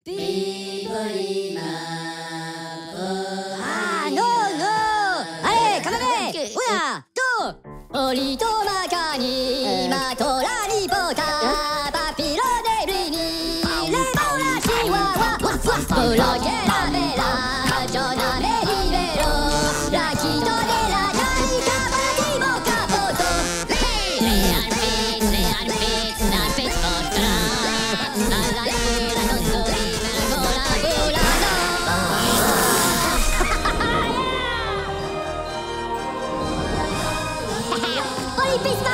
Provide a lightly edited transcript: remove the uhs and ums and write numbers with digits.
Ah non, non. Allez, quand même. Una, deux. Oli tomaca ni matola ni pota papilo de blini le bola chihuahua polo que la vela Jonah me libero la quito de la laica patimo capoto le arpits potra la non so la Oli pis